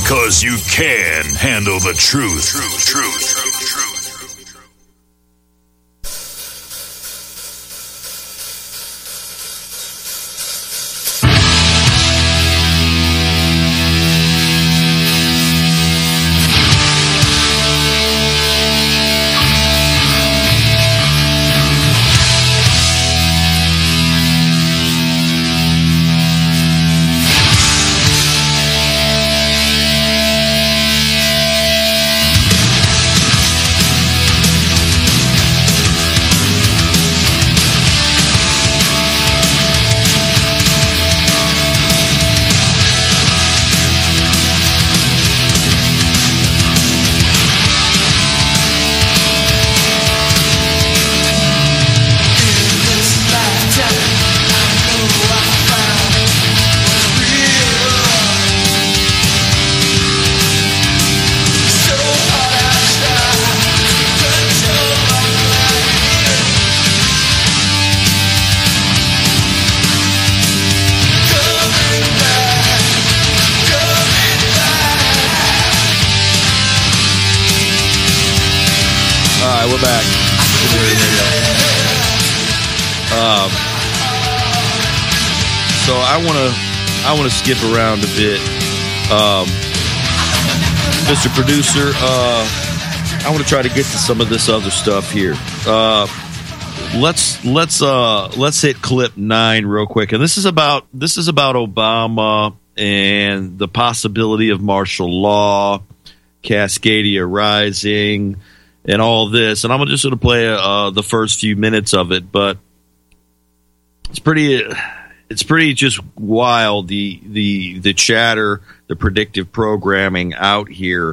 Because you can handle the truth. We're back. So I want to skip around a bit, Mr. Producer. I want to try to get to some of this other stuff here. Let's hit clip 9 real quick, and this is about Obama and the possibility of martial law, Cascadia Rising, and all this. And I'm just going to play the first few minutes of it, but it's pretty just wild, the chatter, the predictive programming out here.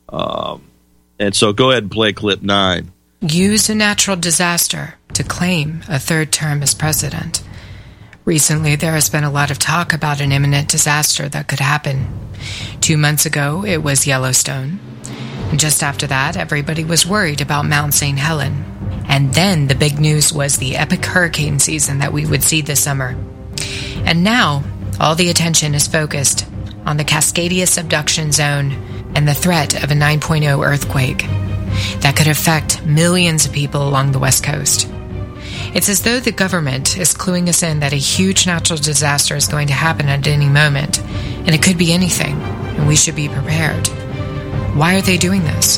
And so go ahead and play clip 9. Use a natural disaster to claim a third term as president. Recently, there has been a lot of talk about an imminent disaster that could happen. 2 months ago, it was Yellowstone. And just after that, everybody was worried about Mount St. Helen. And then the big news was the epic hurricane season that we would see this summer. And now, all the attention is focused on the Cascadia subduction zone and the threat of a 9.0 earthquake that could affect millions of people along the West Coast. It's as though the government is cluing us in that a huge natural disaster is going to happen at any moment, and it could be anything, and we should be prepared. Why are they doing this?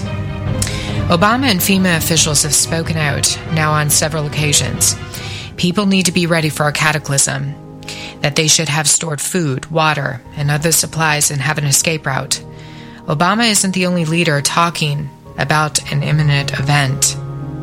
Obama and FEMA officials have spoken out now on several occasions. People need to be ready for a cataclysm, that they should have stored food, water, and other supplies and have an escape route. Obama isn't the only leader talking about an imminent event.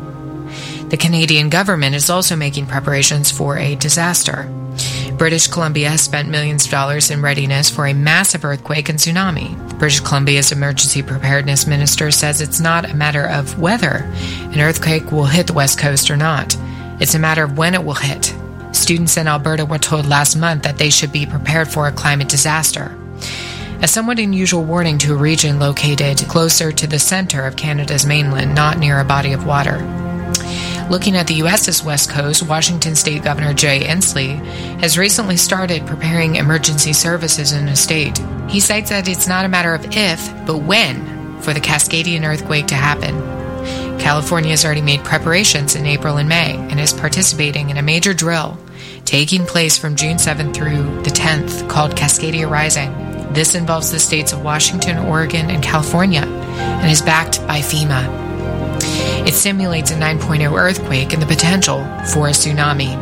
The Canadian government is also making preparations for a disaster. British Columbia has spent millions of dollars in readiness for a massive earthquake and tsunami. British Columbia's emergency preparedness minister says it's not a matter of whether an earthquake will hit the West Coast or not. It's a matter of when it will hit. Students in Alberta were told last month that they should be prepared for a climate disaster. A somewhat unusual warning to a region located closer to the center of Canada's mainland, not near a body of water. Looking at the U.S.'s West Coast, Washington State Governor Jay Inslee has recently started preparing emergency services in the state. He cites that it's not a matter of if, but when, for the Cascadian earthquake to happen. California has already made preparations in April and May and is participating in a major drill taking place from June 7th through the 10th called Cascadia Rising. This involves the states of Washington, Oregon, and California and is backed by FEMA. It simulates a 9.0 earthquake and the potential for a tsunami.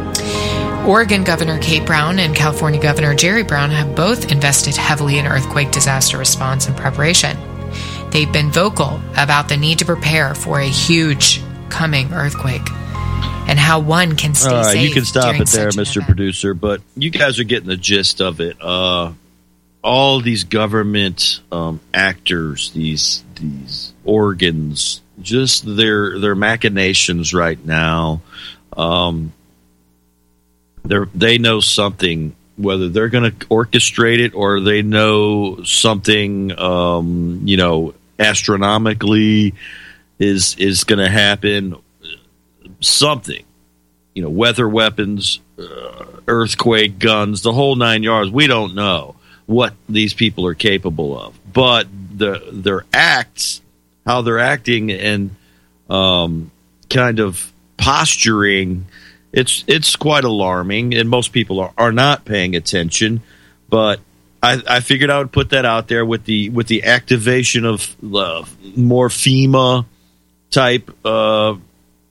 Oregon Governor Kate Brown and California Governor Jerry Brown have both invested heavily in earthquake disaster response and preparation. They've been vocal about the need to prepare for a huge coming earthquake and how one can stay safe. You can stop it there, Mr. Event. Producer, but you guys are getting the gist of it. All these government actors, these organs, just their machinations right now. They know something, whether they're going to orchestrate it or they know something, astronomically is going to happen. Something, weather weapons, earthquake guns, the whole 9 yards. We don't know what these people are capable of, but their acts, how they're acting, and kind of posturing, it's quite alarming, and most people are not paying attention. But I figured I would put that out there with the activation of more FEMA type, that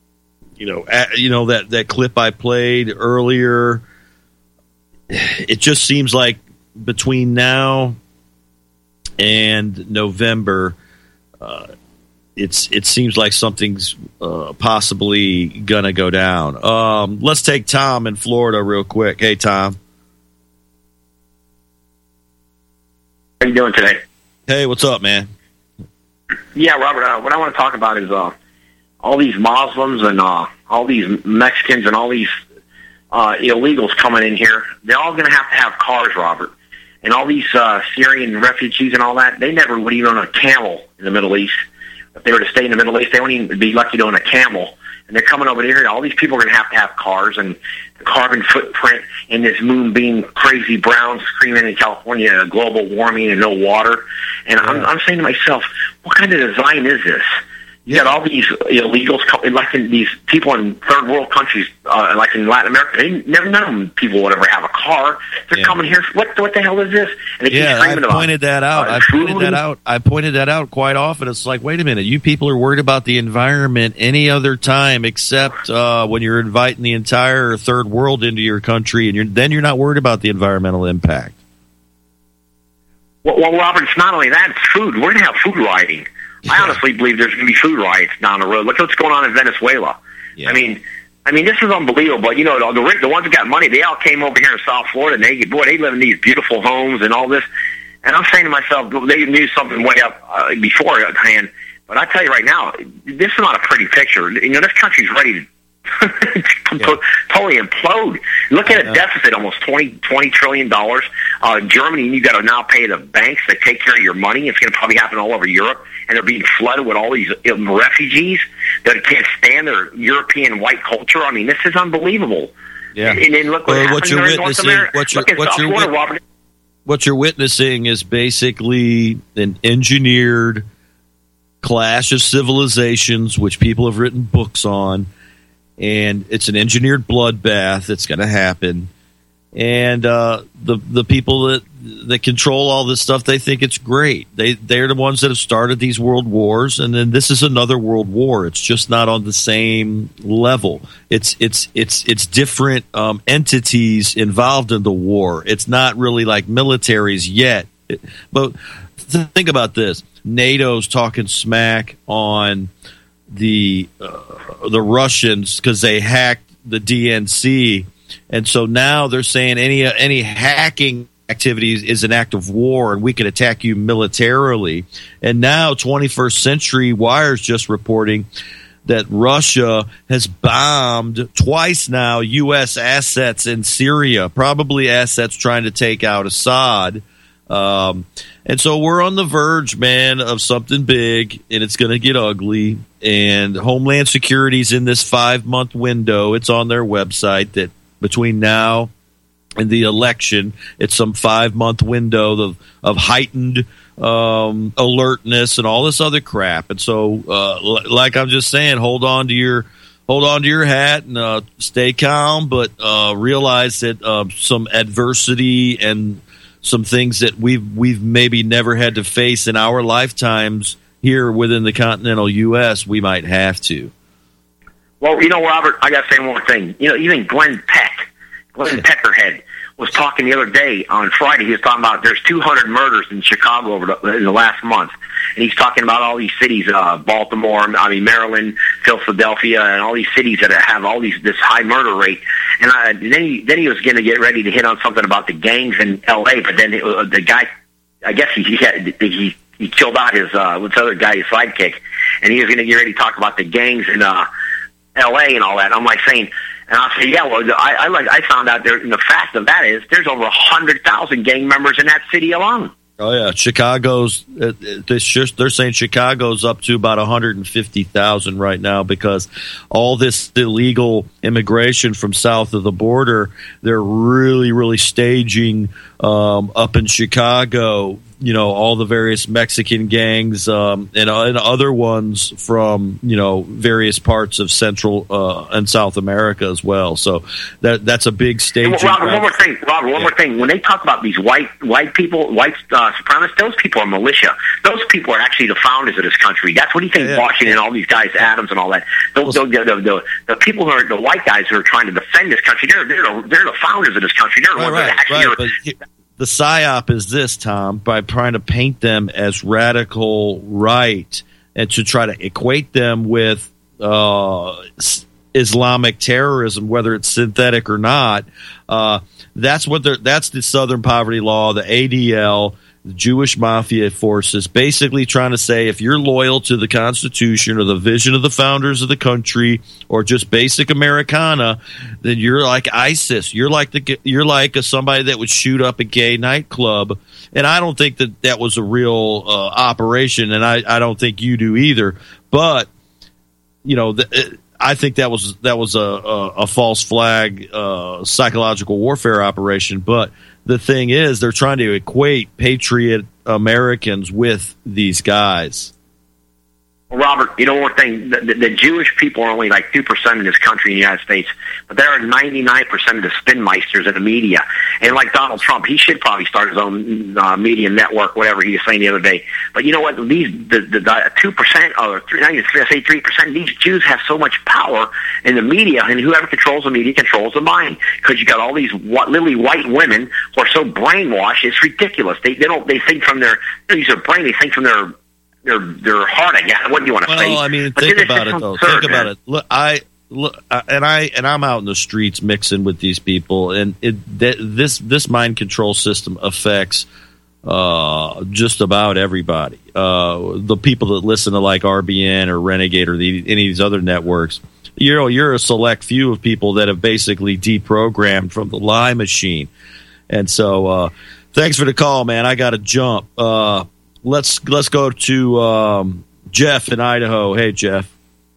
clip I played earlier. It just seems like between now and November, it seems like something's possibly gonna go down. Let's take Tom in Florida real quick. Hey, Tom. How you doing today? Hey, what's up, man? Yeah, Robert, what I want to talk about is all these Muslims and all these Mexicans and all these illegals coming in here. They're all going to have cars, Robert. And all these Syrian refugees and all that, they never would even own a camel in the Middle East. If they were to stay in the Middle East, they wouldn't even be lucky to own a camel. And they're coming over here. All these people are going to have cars, and the carbon footprint in this moonbeam, crazy brown screaming in California, global warming and no water. And I'm saying to myself, what kind of design is this? You got all these illegals, like in these people in third world countries, like in Latin America. They never known people would ever have a car. They're coming here. What the hell is this? And they I pointed that out. I pointed that out quite often. It's like, wait a minute, you people are worried about the environment any other time except when you're inviting the entire third world into your country, and then you're not worried about the environmental impact. Well, Robert, it's not only that; it's food. We're going to have food rioting. I honestly believe there's going to be food riots down the road. Look what's going on in Venezuela. Yeah. I mean, this is unbelievable. You know, the ones that got money, they all came over here in South Florida, and they live in these beautiful homes and all this. And I'm saying to myself, they knew something way up beforehand. But I tell you right now, this is not a pretty picture. You know, this country's ready to totally implode. Look at a deficit, almost $20 trillion. Germany, you got to now pay the banks that take care of your money. It's going to probably happen all over Europe, and they're being flooded with all these refugees that can't stand their European white culture. I mean, this is unbelievable. Yeah. And then look what you're witnessing. What you're witnessing is basically an engineered clash of civilizations, which people have written books on. And it's an engineered bloodbath that's going to happen. And the people that control all this stuff, they think it's great. They're the ones that have started these world wars, and then this is another world war. It's just not on the same level. It's different entities involved in the war. It's not really like militaries yet. But think about this: NATO's talking smack on the Russians because they hacked the DNC, and so now they're saying any hacking activities is an act of war, and we can attack you militarily. And now 21st Century Wire's just reporting that Russia has bombed twice now U.S. assets in Syria, probably assets trying to take out Assad. And so we're on the verge, man, of something big, and it's going to get ugly. And Homeland Security's in this 5-month window. It's on their website that between now and the election, it's some 5-month window of heightened alertness and all this other crap. And so, like I'm just saying, hold on to your hat and stay calm, but realize that some adversity and some things that we've maybe never had to face in our lifetimes here within the continental U.S., we might have to. Well, you know, Robert, I got to say one more thing. You know, even Glenn Peckerhead was talking the other day on Friday. He was talking about there's 200 murders in Chicago in the last month. And he's talking about all these cities, Baltimore, Maryland, Philadelphia, and all these cities that have this high murder rate. And then he was going to get ready to hit on something about the gangs in L.A., but then the guy, I guess he killed out his other guy, his sidekick, and he was going to get ready to talk about the gangs in L.A. and all that. I'm like saying, and I say, yeah, well, I found out there, and the fact of that is there's over 100,000 gang members in that city alone. Oh yeah, Chicago's. They're saying Chicago's up to about 150,000 right now because all this illegal immigration from south of the border. They're really staging up in Chicago all the various Mexican gangs and other ones from various parts of Central and South America as well. So that's a big stage. Robert, one more thing. When they talk about these white people, white supremacists, those people are militia. Those people are actually the founders of this country. That's what you think. Washington, all these guys, Adams, and all that. The people who are the white guys who are trying to defend this country, they're the founders of this country. They're the ones that actually are. The psyop is this, Tom, by trying to paint them as radical right and to try to equate them with Islamic terrorism, whether it's synthetic or not. That's the Southern Poverty Law, the ADL, the Jewish mafia forces, basically trying to say if you're loyal to the Constitution or the vision of the founders of the country or just basic Americana, then you're like ISIS. You're like somebody that would shoot up a gay nightclub. And I don't think that was a real operation, and I don't think you do either. But I think that was a false flag psychological warfare operation. But the thing is, they're trying to equate patriot Americans with these guys. Robert, one thing, the Jewish people are only like 2% in this country in the United States, but there are 99% of the spinmeisters in the media. And like Donald Trump, he should probably start his own media network, whatever he was saying the other day. But you know what? The 2%, or 3%, these Jews have so much power in the media, and whoever controls the media controls the mind. Because you got all these lily white women who are so brainwashed, it's ridiculous. They think from their, use their brain, they think from their heart, I guess. What do you want to say? Well, I mean, think about it, though. Think about it. Look, I'm out in the streets mixing with these people, and this mind control system affects just about everybody. The people that listen to like RBN or Renegade or any of these other networks, you're a select few of people that have basically deprogrammed from the lie machine. And so, thanks for the call, man. I got to jump. Let's go to Jeff in Idaho. Hey, Jeff.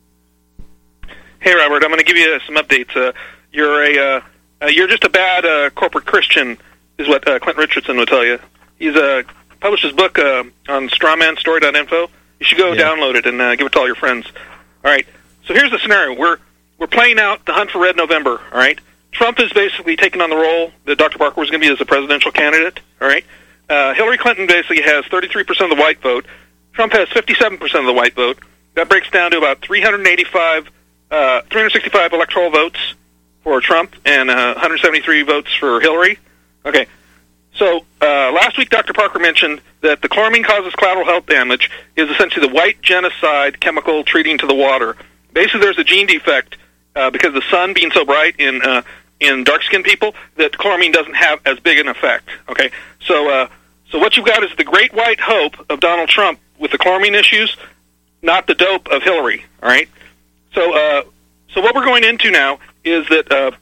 Hey, Robert. I'm going to give you some updates. You're just a bad corporate Christian, is what Clint Richardson will tell you. He's published his book on strawmanstory.info. You should go download it and give it to all your friends. All right. So here's the scenario. We're playing out the hunt for Red November. All right. Trump is basically taking on the role that Dr. Parker was going to be as a presidential candidate. All right. Hillary Clinton basically has 33% of the white vote. Trump has 57% of the white vote. That breaks down to about 365 electoral votes for Trump and 173 votes for Hillary. Okay. So last week, Dr. Parker mentioned that the chloramine causes collateral health damage is essentially the white genocide chemical treating to the water. Basically, there's a gene defect because of the sun being so bright in dark-skinned people that chloramine doesn't have as big an effect. Okay. So what you've got is the great white hope of Donald Trump with the chloramine issues, not the dope of Hillary. All right. So what we're going into now is that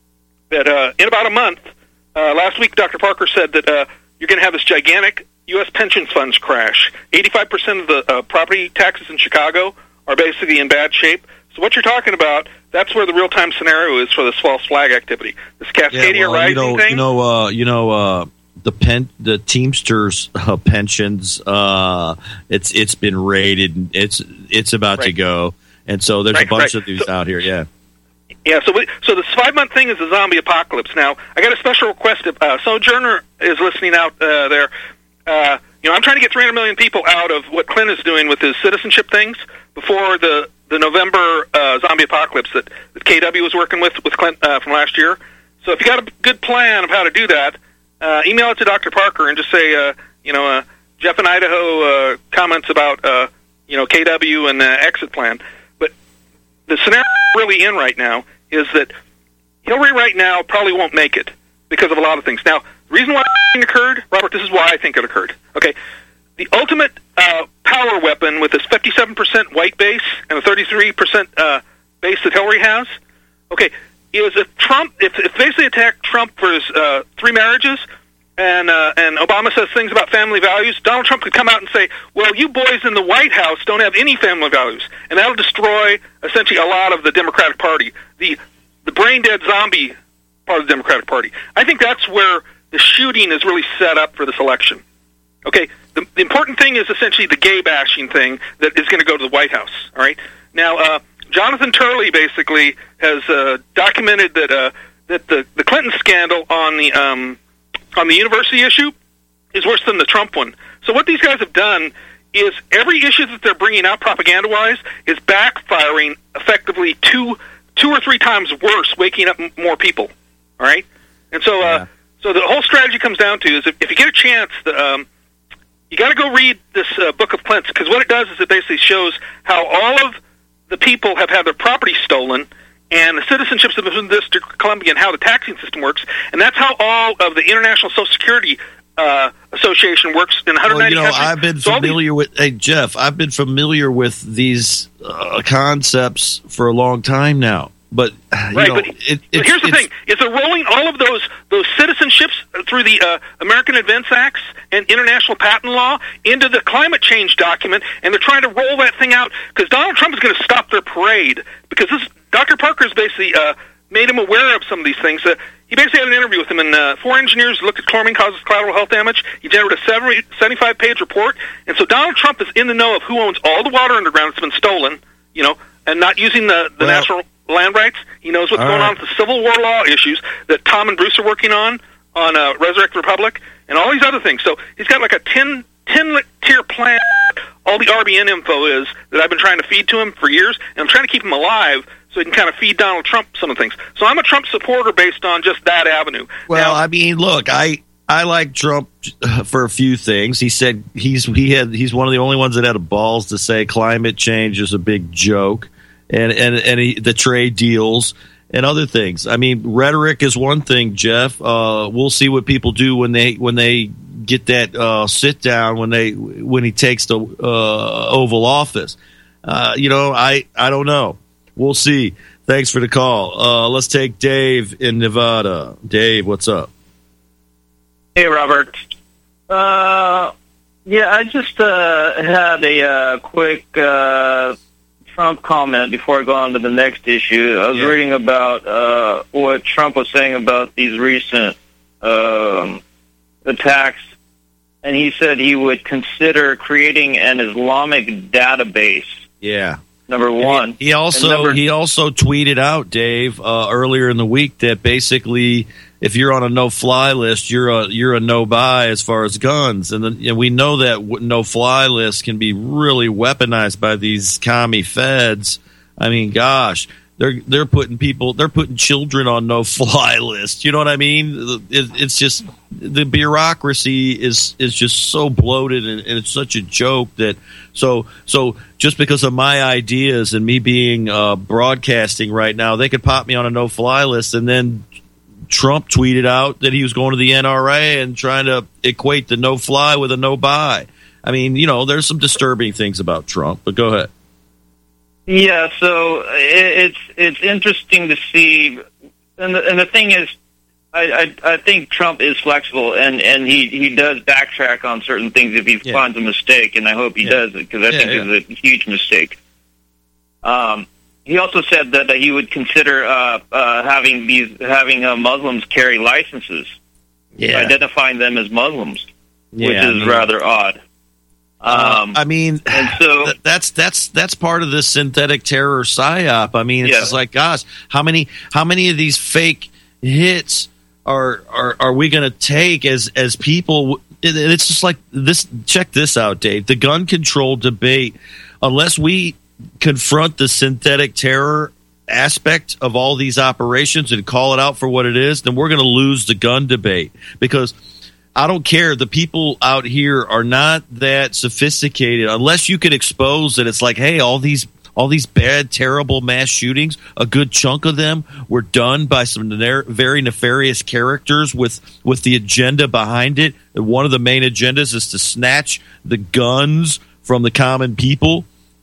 in about a month, last week Dr. Parker said that you're going to have this gigantic U.S. pension funds crash. 85% of the property taxes in Chicago are basically in bad shape. So what you're talking about, that's where the real-time scenario is for this false flag activity. This Cascadia Rising thing. The Teamsters pensions, it's been raided. It's about to go, and so there's a bunch of these out here. Yeah. So this 5-month thing is the zombie apocalypse. Now I got a special request. Sojourner is listening out there. I'm trying to get 300 million people out of what Clint is doing with his citizenship things before the November zombie apocalypse that KW was working with Clint from last year. So if you got a good plan of how to do that, email it to Dr. Parker and just say, Jeff in Idaho comments about, KW and exit plan. But the scenario we're really in right now is that Hillary right now probably won't make it because of a lot of things. Now, the reason why it occurred, Robert, this is why I think it occurred. Okay, the ultimate power weapon with this 57% white base and a 33% base that Hillary has, okay, is if basically attacked Trump for his 3 marriages, and Obama says things about family values, Donald Trump could come out and say, well, you boys in the White House don't have any family values, and that'll destroy essentially a lot of the Democratic Party, the brain-dead zombie part of the Democratic Party. I think that's where the shooting is really set up for this election. Okay, the important thing is essentially the gay bashing thing that is going to go to the White House. All right, now Jonathan Turley basically has documented that the Clinton scandal on the university issue is worse than the Trump one. So what these guys have done is every issue that they're bringing out propaganda-wise is backfiring effectively two or three times worse, waking up more people. All right, and so so the whole strategy comes down to is if you get a chance, you got to go read this Book of Clint's, because what it does is it basically shows how all of the people have had their property stolen, and the citizenships of the District of Columbia, and how the taxing system works, and that's how all of the International Social Security Association works in 190 countries. I've been familiar with. Hey, Jeff, I've been familiar with these concepts for a long time now. But right, but here's the thing: is they're rolling all of those citizenships through the American Advance Acts and international patent law into the climate change document, and they're trying to roll that thing out because Donald Trump is going to stop their parade. Because Dr. Parker's basically made him aware of some of these things. He basically had an interview with him, and 4 engineers looked at chlorine causes collateral health damage. He generated a 75-page report, and so Donald Trump is in the know of who owns all the water underground that's been stolen, and not using the national land rights. He knows what's going on with the Civil War law issues that Tom and Bruce are working on Resurrect the Republic, and all these other things. So he's got like a 10-tier plan. All the RBN info is that I've been trying to feed to him for years, and I'm trying to keep him alive so he can kind of feed Donald Trump some of the things. So I'm a Trump supporter based on just that avenue. Well, now, I mean, look, I like Trump for a few things. He said he's one of the only ones that had the balls to say climate change is a big joke. And the trade deals and other things. I mean, rhetoric is one thing, Jeff. We'll see what people do when they get that sit down when he takes the Oval Office. I don't know. We'll see. Thanks for the call. Let's take Dave in Nevada. Dave, what's up? Hey, Robert. I just had a quick Trump comment before I go on to the next issue. I was reading about what Trump was saying about these recent attacks, and he said he would consider creating an Islamic database. Yeah. Number one. He also tweeted out, Dave, earlier in the week that basically if you're on a no-fly list, you're a no-buy as far as guns, and we know that no-fly list can be really weaponized by these commie feds. I mean, gosh, they're putting children on no-fly lists. You know what I mean? It's just the bureaucracy is just so bloated, and it's such a joke that so just because of my ideas and me being broadcasting right now, they could pop me on a no-fly list, and then Trump tweeted out that he was going to the NRA and trying to equate the no-fly with a no-buy. I mean, there's some disturbing things about Trump, but go ahead. Yeah, so it's interesting to see, and the thing is, I think Trump is flexible, and he does backtrack on certain things if he finds a mistake, and I hope he does it, because I think it's a huge mistake. He also said that he would consider having Muslims carry licenses, identifying them as Muslims, which is rather odd. And so that's part of this synthetic terror psyop. I mean, it's just like, gosh, how many of these fake hits are we going to take as people? It's just like this. Check this out, Dave. The gun control debate, unless we confront the synthetic terror aspect of all these operations and call it out for what it is, then we're going to lose the gun debate, because I don't care. The people out here are not that sophisticated unless you could expose that it's like, hey, all these bad, terrible mass shootings, a good chunk of them were done by some very nefarious characters with the agenda behind it. And one of the main agendas is to snatch the guns from the common people.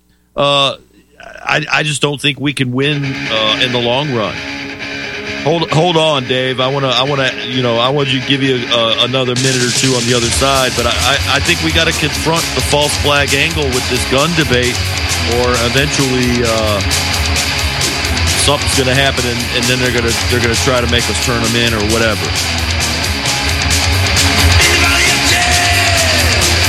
I just don't think we can win in the long run. Hold on, Dave. I want to give you another minute or two on the other side, but I think we got to confront the false flag angle with this gun debate, or eventually something's going to happen, and then they're going to try to make us turn them in or whatever.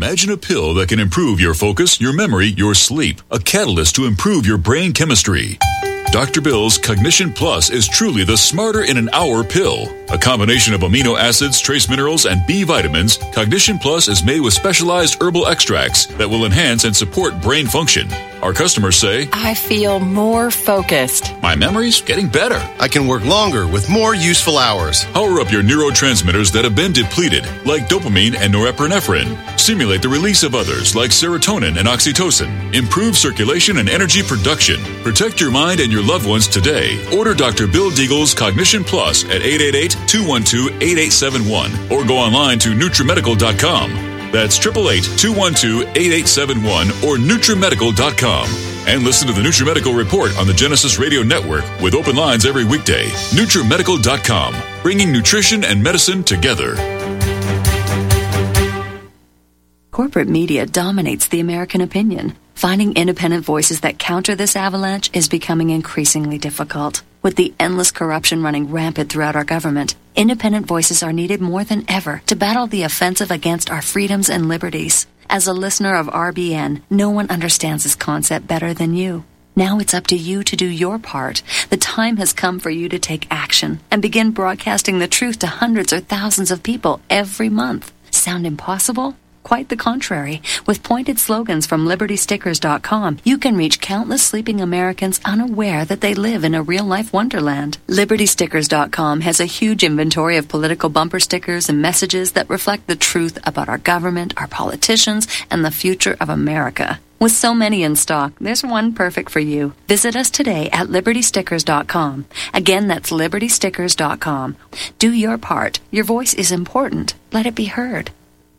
Imagine a pill that can improve your focus, your memory, your sleep. A catalyst to improve your brain chemistry. Dr. Bill's Cognition Plus is truly the smarter in an hour pill. A combination of amino acids, trace minerals, and B vitamins, Cognition Plus is made with specialized herbal extracts that will enhance and support brain function. Our customers say, I feel more focused. My memory's getting better. I can work longer with more useful hours. Power up your neurotransmitters that have been depleted, like dopamine and norepinephrine. Stimulate the release of others, like serotonin and oxytocin. Improve circulation and energy production. Protect your mind and your loved ones today. Order Dr. Bill Deagle's Cognition Plus at 888-212-8871 or go online to NutriMedical.com. That's 888-212-8871 or NutriMedical.com. And listen to the NutriMedical Report on the Genesis Radio Network with open lines every weekday. NutriMedical.com, bringing nutrition and medicine together. Corporate media dominates the American opinion. Finding independent voices that counter this avalanche is becoming increasingly difficult. With the endless corruption running rampant throughout our government, independent voices are needed more than ever to battle the offensive against our freedoms and liberties. As a listener of RBN, no one understands this concept better than you. Now it's up to you to do your part. The time has come for you to take action and begin broadcasting the truth to hundreds or thousands of people every month. Sound impossible? Quite the contrary. With pointed slogans from LibertyStickers.com, you can reach countless sleeping Americans unaware that they live in a real-life wonderland. LibertyStickers.com has a huge inventory of political bumper stickers and messages that reflect the truth about our government, our politicians, and the future of America. With so many in stock, there's one perfect for you. Visit us today at LibertyStickers.com. Again, that's LibertyStickers.com. Do your part. Your voice is important. Let it be heard.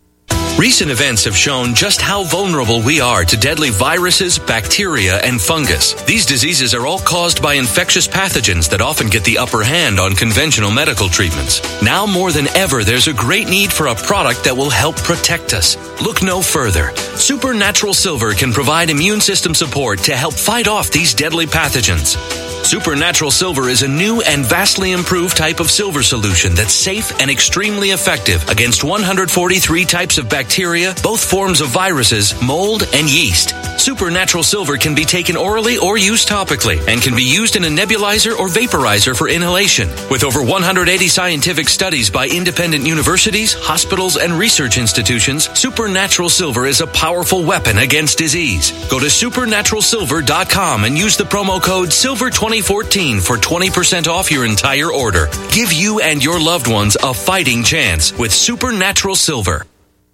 Recent events have shown just how vulnerable we are to deadly viruses, bacteria, and fungus. These diseases are all caused by infectious pathogens that often get the upper hand on conventional medical treatments. Now more than ever, there's a great need for a product that will help protect us. Look no further. Supernatural Silver can provide immune system support to help fight off these deadly pathogens. Supernatural Silver is a new and vastly improved type of silver solution that's safe and extremely effective against 143 types of bacteria, both forms of viruses, mold, and yeast. Supernatural Silver can be taken orally or used topically and can be used in a nebulizer or vaporizer for inhalation. With over 180 scientific studies by independent universities, hospitals, and research institutions, Supernatural Silver is a powerful weapon against disease. Go to supernaturalsilver.com and use the promo code SILVER2014 for 20% off your entire order. Give you and your loved ones a fighting chance with Supernatural Silver.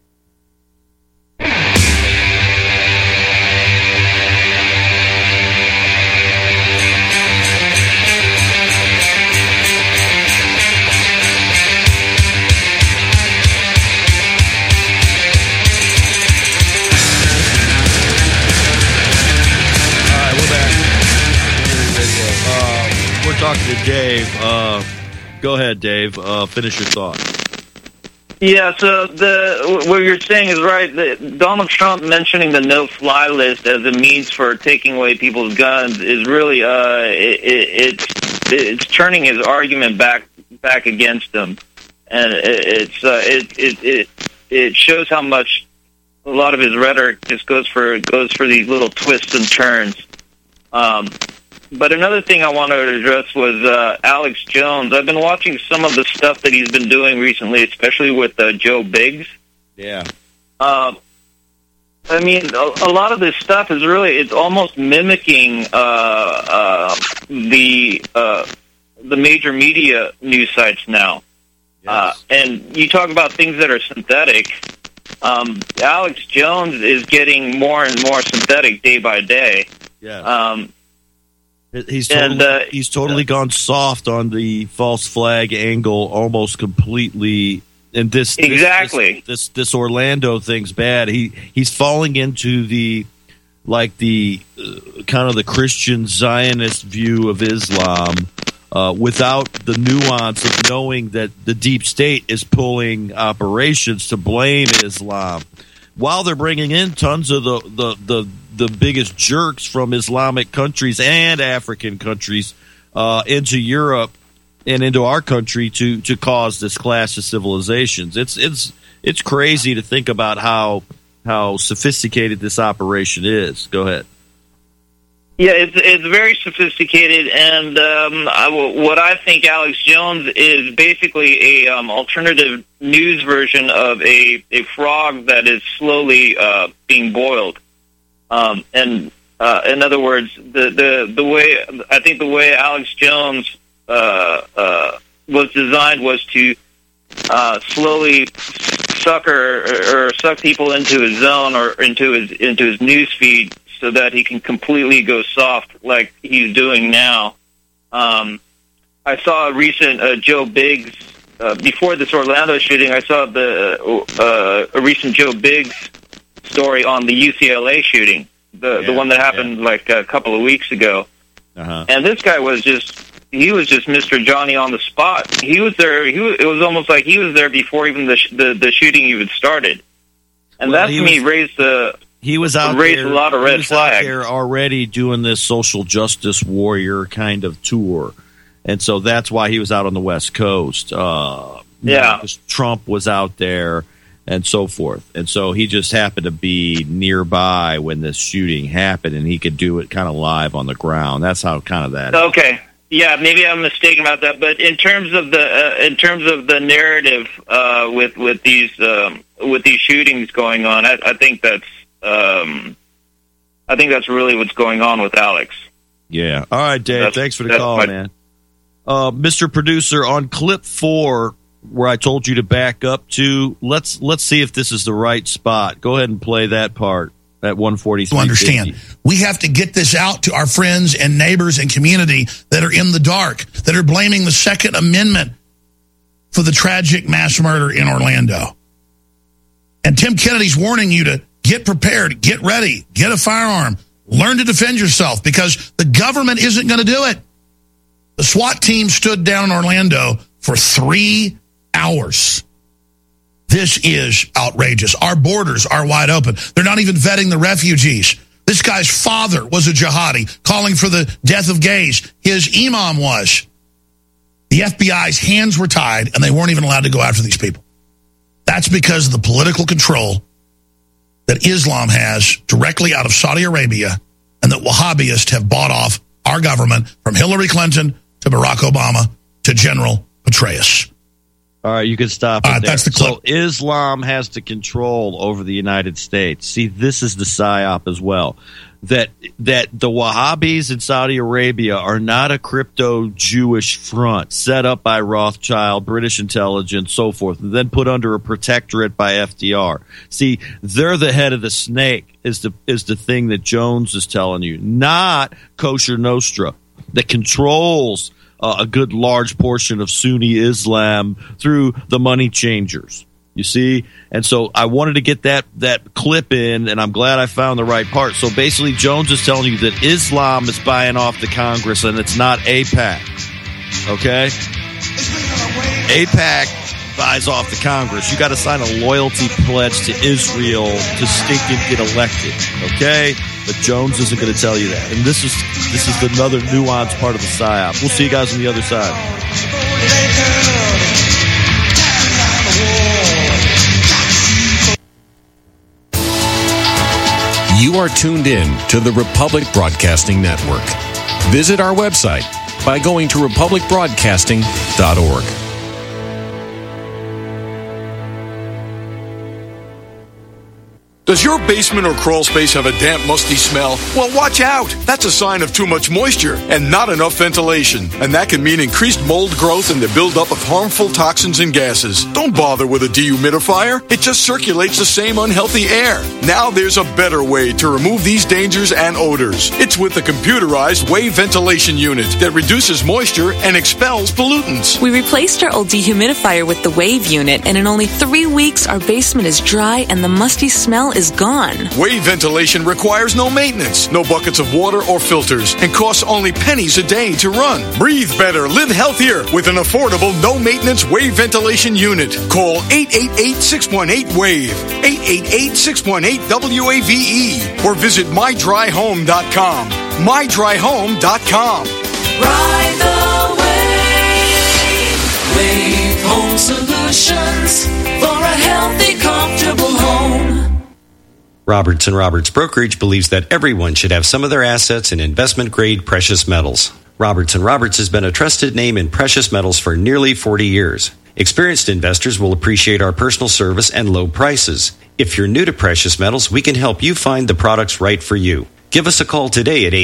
Talking to Dave. Go ahead, Dave. Finish your thought. Yeah, so what you're saying is right. Donald Trump mentioning the no-fly list as a means for taking away people's guns is really it's turning his argument back against him, and it shows how much a lot of his rhetoric just goes for these little twists and turns. But another thing I wanted to address was Alex Jones. I've been watching some of the stuff that he's been doing recently, especially with Joe Biggs. Yeah. I mean, a lot of this stuff is it's almost mimicking the major media news sites now. Yes. And you talk about things that are synthetic. Alex Jones is getting more and more synthetic day by day. Yeah. He's totally gone soft on the false flag angle, almost completely. And this Orlando thing's bad. He's falling into the kind of the Christian Zionist view of Islam, without the nuance of knowing that the deep state is pulling operations to blame Islam, while they're bringing in tons of the biggest jerks from Islamic countries and African countries into Europe and into our country to cause this clash of civilizations. It's crazy to think about how how sophisticated this operation is. Go ahead. Yeah, it's very sophisticated, and what I think Alex Jones is basically a alternative news version of a frog that is slowly being boiled. And in other words, the way Alex Jones was designed was to slowly suck people into his zone or into his news feed, so that he can completely go soft like he's doing now. I saw a recent Joe Biggs, before this Orlando shooting, I saw a recent Joe Biggs story on the UCLA shooting, the one that happened like a couple of weeks ago. Uh-huh. And this guy was just Mr. Johnny on the spot. He was there. It was almost like he was there before even the shooting even started. And that to me raised the... He was out raised a lot of red flags. Out there already doing this social justice warrior kind of tour, and so that's why he was out on the West Coast. Because Trump was out there and so forth, and so he just happened to be nearby when this shooting happened, and he could do it kind of live on the ground. That's how kind of that. Okay, yeah, maybe I'm mistaken about that, but in terms of the narrative with these shootings going on, I think that's. I think that's really what's going on with Alex. Yeah. All right, Dave. Thanks for the call, man. Mr. Producer, on clip 4, where I told you to back up to, let's see if this is the right spot. Go ahead and play that part at 1:43. To understand, we have to get this out to our friends and neighbors and community that are in the dark, that are blaming the Second Amendment for the tragic mass murder in Orlando. And Tim Kennedy's warning you to get prepared, get ready, get a firearm, learn to defend yourself, because the government isn't going to do it. The SWAT team stood down in Orlando for 3 hours. This is outrageous. Our borders are wide open. They're not even vetting the refugees. This guy's father was a jihadi calling for the death of gays. His imam was. The FBI's hands were tied, and they weren't even allowed to go after these people. That's because of the political control that Islam has directly out of Saudi Arabia, and that Wahhabists have bought off our government, from Hillary Clinton to Barack Obama to General Petraeus. All right, you can stop it there. That's the clip. So Islam has the control over the United States. See, this is the PSYOP as well. That the Wahhabis in Saudi Arabia are not a crypto-Jewish front set up by Rothschild, British intelligence, so forth, and then put under a protectorate by FDR. See, they're the head of the snake is the thing that Jones is telling you, not Kosher Nostra, that controls a good large portion of Sunni Islam through the money changers. You see? And so I wanted to get that clip in, and I'm glad I found the right part. So basically, Jones is telling you that Islam is buying off the Congress, and it's not AIPAC. Okay? AIPAC buys off the Congress. You got to sign a loyalty pledge to Israel to stink and get elected. Okay? But Jones isn't going to tell you that. And this is another nuanced part of the PSYOP. We'll see you guys on the other side. You are tuned in to the Republic Broadcasting Network. Visit our website by going to republicbroadcasting.org. Does your basement or crawl space have a damp, musty smell? Well, watch out. That's a sign of too much moisture and not enough ventilation. And that can mean increased mold growth and the buildup of harmful toxins and gases. Don't bother with a dehumidifier. It just circulates the same unhealthy air. Now there's a better way to remove these dangers and odors. It's with the computerized wave ventilation unit that reduces moisture and expels pollutants. We replaced our old dehumidifier with the wave unit, and in only 3 weeks, our basement is dry and the musty smell is gone. Wave ventilation requires no maintenance, no buckets of water or filters, and costs only pennies a day to run. Breathe better, live healthier with an affordable, no-maintenance wave ventilation unit. Call 888-618-WAVE, 888-618-WAVE, or visit mydryhome.com. mydryhome.com. Ride the wave. Wave Home Solutions for a healthy, comfortable home. Roberts & Roberts Brokerage believes that everyone should have some of their assets in investment-grade precious metals. Roberts & Roberts has been a trusted name in precious metals for nearly 40 years. Experienced investors will appreciate our personal service and low prices. If you're new to precious metals, we can help you find the products right for you. Give us a call today at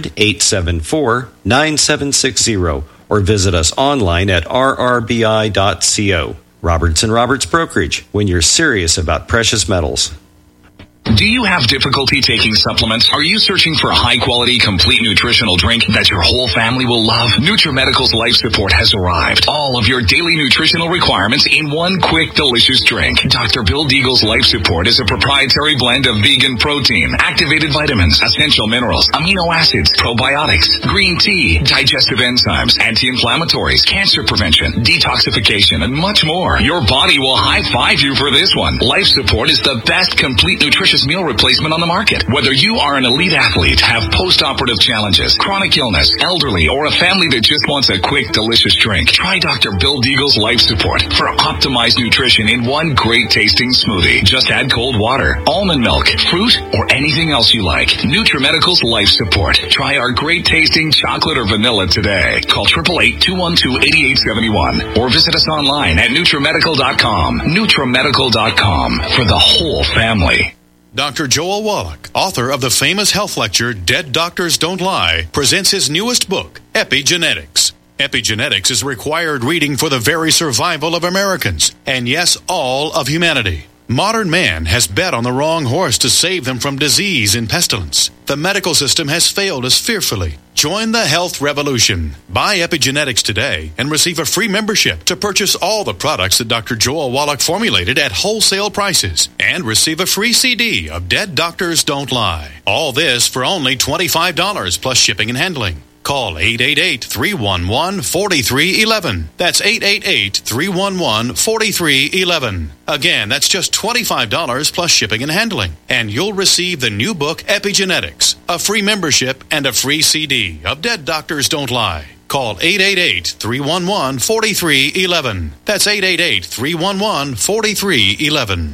800-874-9760 or visit us online at rrbi.co. Roberts & Roberts Brokerage, when you're serious about precious metals. Do you have difficulty taking supplements? Are you searching for a high-quality, complete nutritional drink that your whole family will love? NutriMedical's Life Support has arrived. All of your daily nutritional requirements in one quick, delicious drink. Dr. Bill Deagle's Life Support is a proprietary blend of vegan protein, activated vitamins, essential minerals, amino acids, probiotics, green tea, digestive enzymes, anti-inflammatories, cancer prevention, detoxification, and much more. Your body will high-five you for this one. Life Support is the best complete nutrition meal replacement on the market. Whether you are an elite athlete, have post-operative challenges, chronic illness, elderly, or a family that just wants a quick, delicious drink, try Dr. Bill Deagle's Life Support for optimized nutrition in one great-tasting smoothie. Just add cold water, almond milk, fruit, or anything else you like. NutriMedical's Life Support. Try our great-tasting chocolate or vanilla today. Call 888-212-8871 or visit us online at NutriMedical.com. NutriMedical.com for the whole family. Dr. Joel Wallach, author of the famous health lecture, Dead Doctors Don't Lie, presents his newest book, Epigenetics. Epigenetics is required reading for the very survival of Americans, and yes, all of humanity. Modern man has bet on the wrong horse to save them from disease and pestilence. The medical system has failed us fearfully. Join the health revolution. Buy Epigenetics today and receive a free membership to purchase all the products that Dr. Joel Wallach formulated at wholesale prices and receive a free CD of Dead Doctors Don't Lie. All this for only $25 plus shipping and handling. Call 888-311-4311. That's 888-311-4311. Again, that's just $25 plus shipping and handling. And you'll receive the new book, Epigenetics, a free membership, and a free CD of Dead Doctors Don't Lie. Call 888-311-4311. That's 888-311-4311.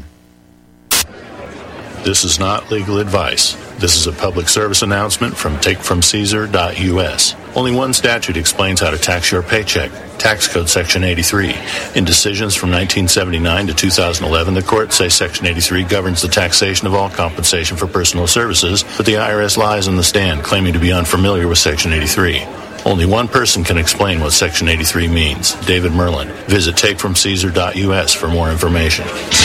This is not legal advice. This is a public service announcement from takefromcaesar.us. Only one statute explains how to tax your paycheck. Tax Code Section 83. In decisions from 1979 to 2011, the courts say Section 83 governs the taxation of all compensation for personal services, but the IRS lies on the stand, claiming to be unfamiliar with Section 83. Only one person can explain what Section 83 means, David Merlin. Visit takefromcaesar.us for more information.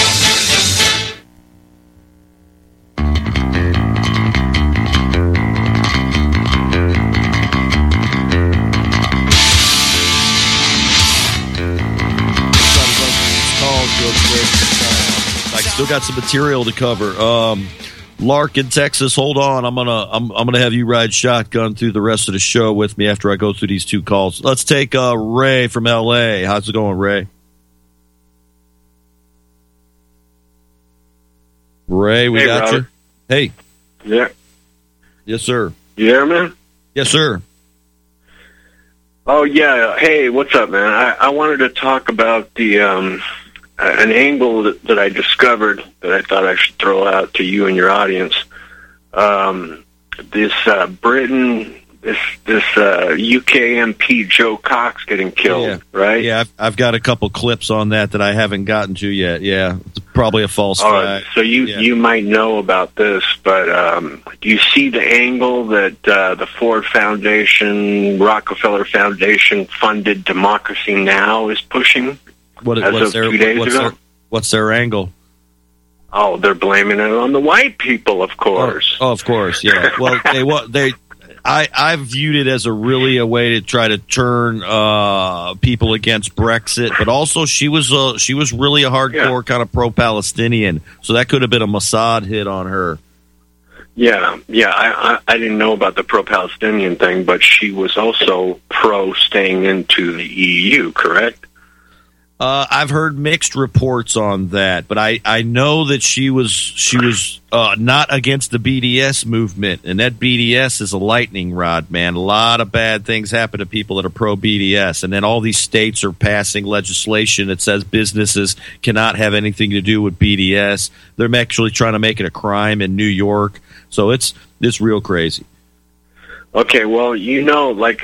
Still got some material to cover. Lark in Texas, hold on. I'm gonna have you ride shotgun through the rest of the show with me after I go through these two calls. Let's take Ray from LA. How's it going, Ray? Ray, we got Robert. you. Hey. Yeah. Yes, sir. You there, man? Yes, sir. Oh, yeah. Hey, what's up, man? I wanted to talk about the an angle that I discovered that I thought I should throw out to you and your audience. This Britain, this UK MP Joe Cox getting killed, right? Yeah, I've got a couple clips on that I haven't gotten to yet. Yeah, it's probably a false flag. So you might know about this, but do you see the angle that the Ford Foundation, Rockefeller Foundation funded Democracy Now! Is pushing? What's their angle? Oh, they're blaming it on the white people, of course. Oh, of course, yeah. Well, I viewed it as a way to try to turn people against Brexit, but also she was really a hardcore kind of pro-Palestinian, so that could have been a Mossad hit on her. Yeah. I didn't know about the pro-Palestinian thing, but she was also pro staying into the EU, correct? I've heard mixed reports on that, but I know that she was not against the BDS movement, and that BDS is a lightning rod, man. A lot of bad things happen to people that are pro BDS, and then all these states are passing legislation that says businesses cannot have anything to do with BDS. They're actually trying to make it a crime in New York, so it's real crazy. Okay, well, about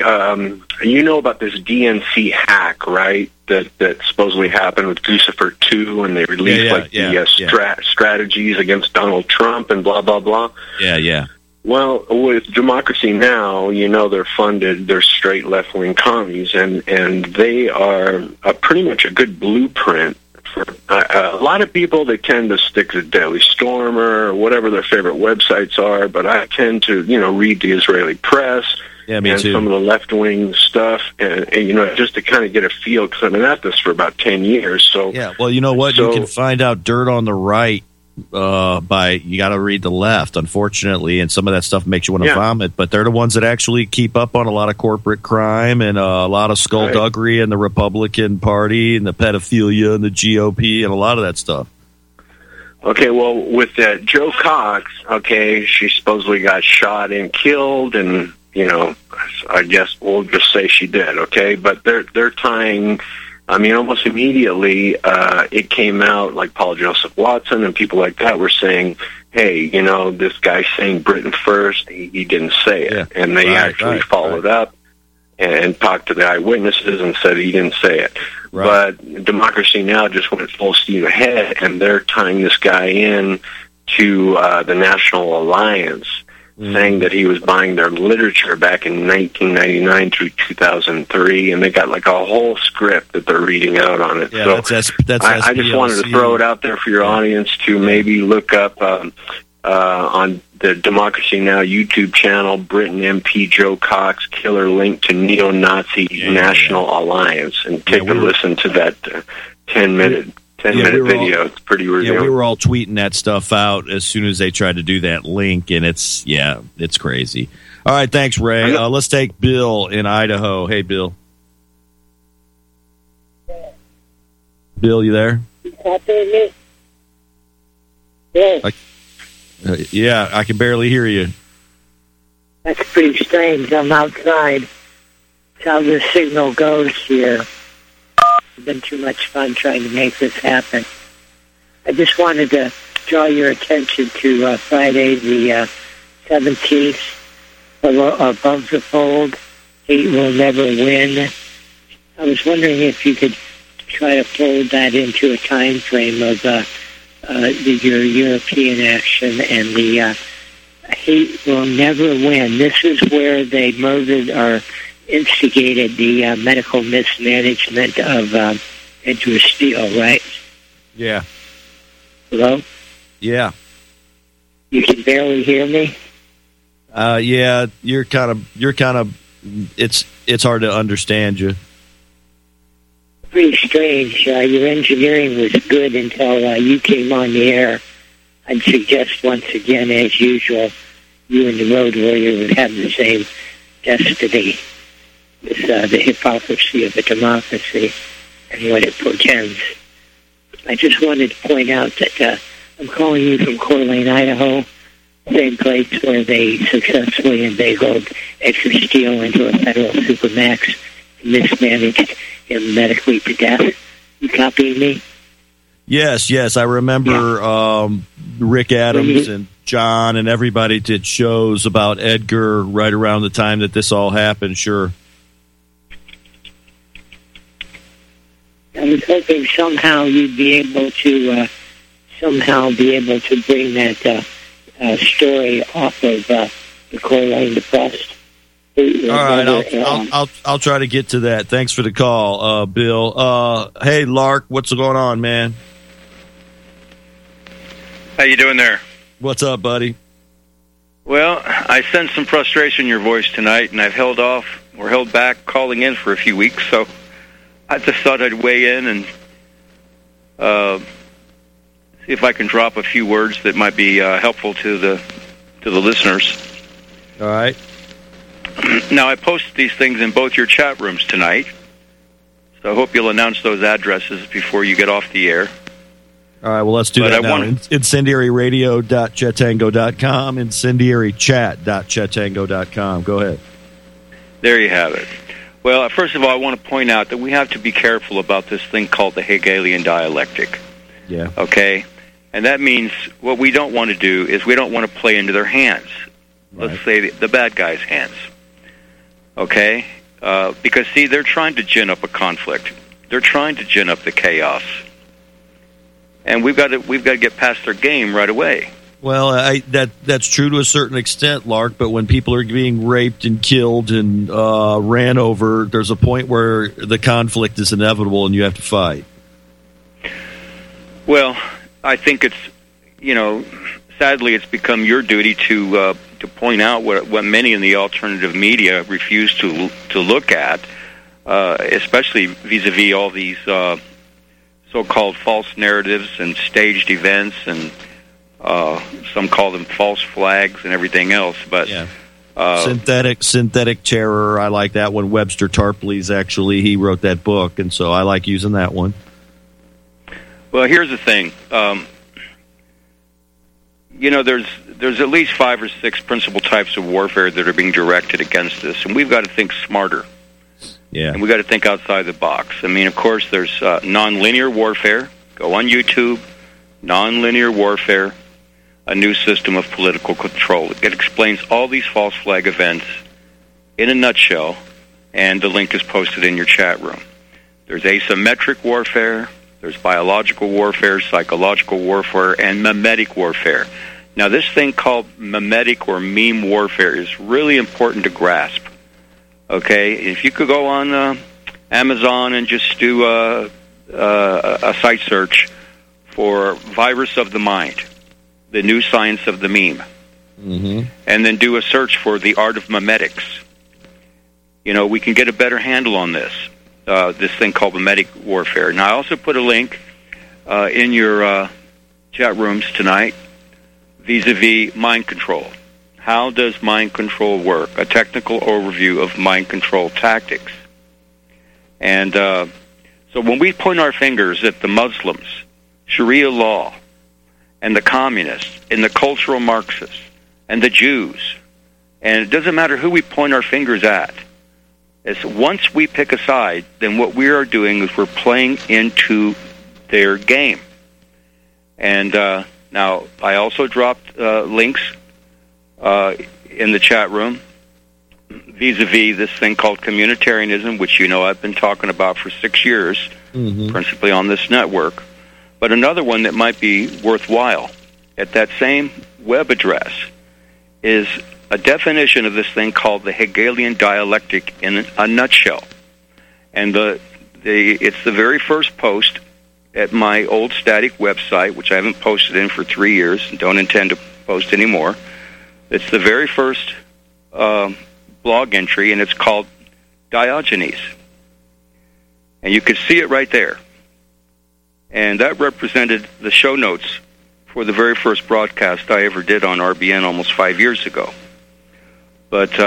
this DNC hack, right? That supposedly happened with Lucifer 2, and they released strategies against Donald Trump and blah blah blah. Yeah. Well, with Democracy Now, they're funded. They're straight left-wing commies, and they are pretty much a good blueprint for a lot of people. They tend to stick to Daily Stormer or whatever their favorite websites are, but I tend to, read the Israeli press. Yeah, me and too. Some of the left-wing stuff, and just to kind of get a feel, because I've been at this for about 10 years. So yeah, well, you know what? You can find out dirt on the right by you got to read the left, unfortunately, and some of that stuff makes you want to vomit. But they're the ones that actually keep up on a lot of corporate crime and a lot of skullduggery in the Republican Party and the pedophilia and the GOP and a lot of that stuff. Okay, well, with Joe Cox, she supposedly got shot and killed, and I guess we'll just say she did, okay? But they're tying, almost immediately it came out, like Paul Joseph Watson and people like that were saying, hey, this guy's saying Britain first, he didn't say it. Yeah. And they actually followed up and talked to the eyewitnesses and said he didn't say it. Right. But Democracy Now! Just went full steam ahead, and they're tying this guy in to the National Alliance, saying that he was buying their literature back in 1999 through 2003, and they got like a whole script that they're reading out on it. Yeah, so that's I just wanted to throw it out there for your audience to maybe look up on the Democracy Now! YouTube channel, Britain MP Joe Cox killer linked to neo-Nazi National Alliance, and take a listen to that 10-minute video. It's pretty revealing. Yeah, we were all tweeting that stuff out as soon as they tried to do that link, and it's crazy. All right, thanks, Ray. Let's take Bill in Idaho. Hey, Bill. Bill, you there? Yeah, I can barely hear you. That's pretty strange. I'm outside. That's how the signal goes here. It's been too much fun trying to make this happen. I just wanted to draw your attention to Friday the 17th, Above the Fold, Hate Will Never Win. I was wondering if you could try to fold that into a time frame of your European action and the Hate Will Never Win. This is where they murdered or instigated the medical mismanagement of Edward Steele, right? Yeah. Hello? Yeah. You can barely hear me? Yeah, you're kind of it's hard to understand you. Pretty strange. Your engineering was good until you came on the air. I'd suggest once again, as usual, you and the Road Warrior would have the same destiny. It's the hypocrisy of a democracy and what it portends. I just wanted to point out that I'm calling you from Coeur d'Alene, Idaho, same place where they successfully inveigled Edgar Steele into a federal supermax and mismanaged him medically to death. You copying me? Yes, I remember Rick Adams and John and everybody did shows about Edgar right around the time that this all happened, sure. I was hoping somehow you'd be able to bring that story off of the Coeur d'Alene Depressed. All right, I'll try to get to that. Thanks for the call, Bill. Hey, Lark, what's going on, man? How you doing there? What's up, buddy? Well, I sense some frustration in your voice tonight, and I've held back calling in for a few weeks, so I just thought I'd weigh in and see if I can drop a few words that might be helpful to the listeners. All right. Now, I posted these things in both your chat rooms tonight, so So I hope you'll announce those addresses before you get off the air. All right, well, let's do that now. Incendiaryradio.chetango.com, incendiarychat.chetango.com. Go ahead. There you have it. Well, first of all, I want to point out that we have to be careful about this thing called the Hegelian dialectic. Yeah. Okay? And that means what we don't want to do is we don't want to play into their hands. Right. Let's say the bad guys' hands. Okay? Because, see, they're trying to gin up a conflict. They're trying to gin up the chaos. And we've got to get past their game right away. Well, that's true to a certain extent, Lark, but when people are being raped and killed and ran over, there's a point where the conflict is inevitable and you have to fight. Well, I think it's, sadly it's become your duty to point out what many in the alternative media refuse to look at, especially vis-a-vis all these so-called false narratives and staged events, and some call them false flags and everything else. But synthetic terror, I like that one. Webster Tarpley's he wrote that book, and so I like using that one. Well, here's the thing. There's at least 5 or 6 principal types of warfare that are being directed against us, and we've got to think smarter. Yeah. And we've got to think outside the box. I mean, of course, there's nonlinear warfare. Go on YouTube, nonlinear warfare, a new system of political control. It explains all these false flag events in a nutshell, and the link is posted in your chat room. There's asymmetric warfare, there's biological warfare, psychological warfare, and mimetic warfare. Now, this thing called mimetic or meme warfare is really important to grasp. Okay, if you could go on Amazon and just do a site search for virus of the mind, the new science of the meme, and then do a search for the art of mimetics, we can get a better handle on this thing called mimetic warfare. Now, I also put a link in your chat rooms tonight vis-a-vis mind control. How does mind control work? A technical overview of mind control tactics. And so when we point our fingers at the Muslims, Sharia law, and the communists, and the cultural Marxists, and the Jews, and it doesn't matter who we point our fingers at, once we pick a side, then what we are doing is we're playing into their game. And now, I also dropped links in the chat room vis-a-vis this thing called communitarianism, which I've been talking about for 6 years, principally on this network. But another one that might be worthwhile at that same web address is a definition of this thing called the Hegelian dialectic in a nutshell. And it's the very first post at my old static website, which I haven't posted in for 3 years and don't intend to post anymore. It's the very first blog entry, and it's called Diogenes. And you can see it right there. And that represented the show notes for the very first broadcast I ever did on RBN almost 5 years ago. But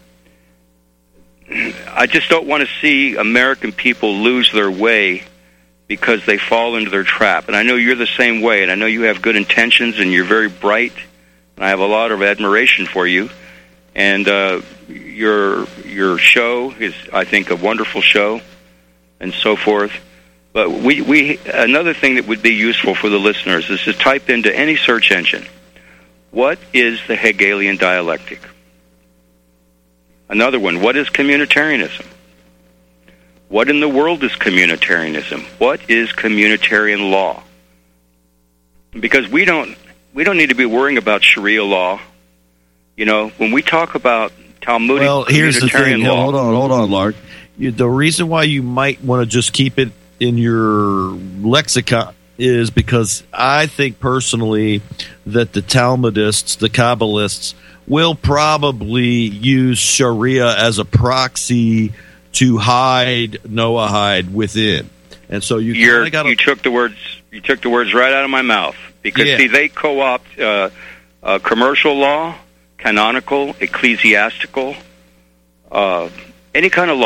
I just don't want to see American people lose their way because they fall into their trap. And I know you're the same way, and I know you have good intentions, and you're very bright, and I have a lot of admiration for you. And your show is, I think, a wonderful show, and so forth. But we another thing that would be useful for the listeners is to type into any search engine, what is the Hegelian dialectic? Another one, what is communitarianism? What in the world is communitarianism? What is communitarian law? Because we don't need to be worrying about Sharia law. When we talk about Talmudic here's the thing. law, Hold on, Lark. The reason why you might want to just keep it in your lexicon is because I think personally that the Talmudists, the Kabbalists, will probably use Sharia as a proxy to hide Noahide within, and so you took the words right out of my mouth. Because see, they co-opt commercial law, canonical, ecclesiastical, any kind of law,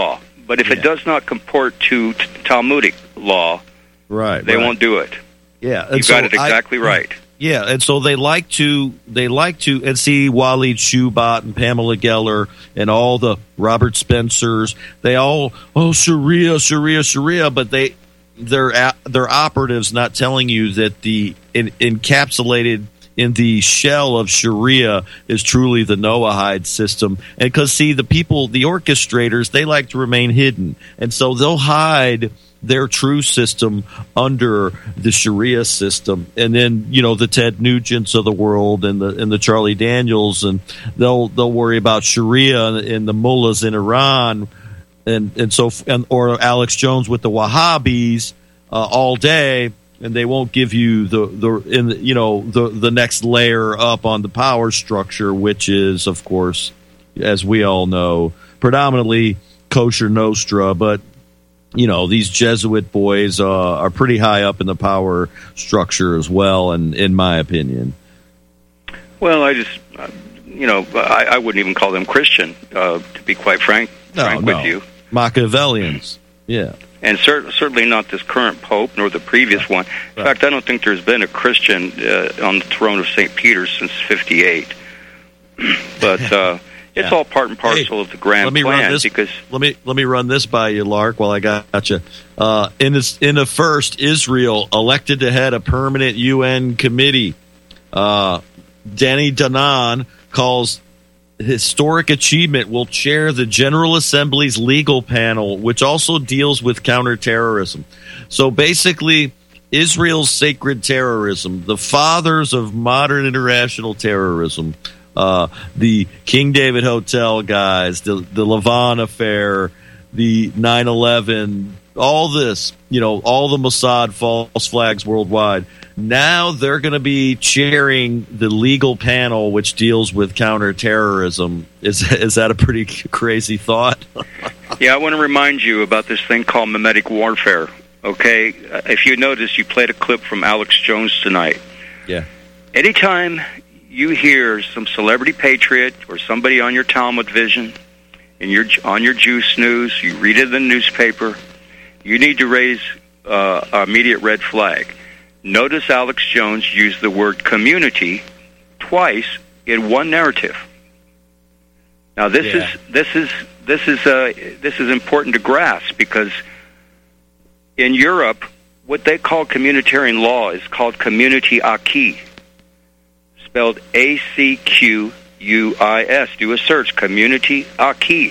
But if it does not comport to Talmudic law, they won't do it. Yeah, you got it exactly right. Yeah, and so they like to, and see Waleed Shoebat and Pamela Geller and all the Robert Spencers. They all, Sharia, Sharia, Sharia, but they're operatives not telling you that the encapsulated in the shell of Sharia is truly the Noahide system. And because, see, the people, the orchestrators, they like to remain hidden. And so they'll hide their true system under the Sharia system. And then, the Ted Nugents of the world and the Charlie Daniels, and they'll worry about Sharia and the mullahs in Iran or Alex Jones with the Wahhabis all day. And they won't give you the next layer up on the power structure, which is, of course, as we all know, predominantly kosher Nostra. But these Jesuit boys are pretty high up in the power structure as well, and in my opinion. Well, I just I wouldn't even call them Christian, to be quite frank with you. Machiavellians, yeah. And certainly not this current pope, nor the previous one. In fact, I don't think there's been a Christian on the throne of St. Peter since '58. But it's all part and parcel of the grand plan. Let me run this by you, Lark, while I got you. In the first, Israel elected to head a permanent UN committee. Danny Danon calls historic achievement will chair the General Assembly's legal panel, which also deals with counterterrorism. So basically, Israel's sacred terrorism, the fathers of modern international terrorism, the King David Hotel guys, the Lavon affair, the 9/11, all this, all the Mossad false flags worldwide. Now they're going to be chairing the legal panel, which deals with counterterrorism. Is that a pretty crazy thought? Yeah, I want to remind you about this thing called mimetic warfare. Okay, if you notice, you played a clip from Alex Jones tonight. Yeah. Anytime you hear some celebrity patriot or somebody on your Talmud Vision, and on your Juice News, you read it in the newspaper, you need to raise an immediate red flag. Notice Alex Jones used the word community twice in one narrative. Now this is important to grasp, because in Europe, what they call communitarian law is called community acquis, spelled ACQUIS. Do a search, community acquis.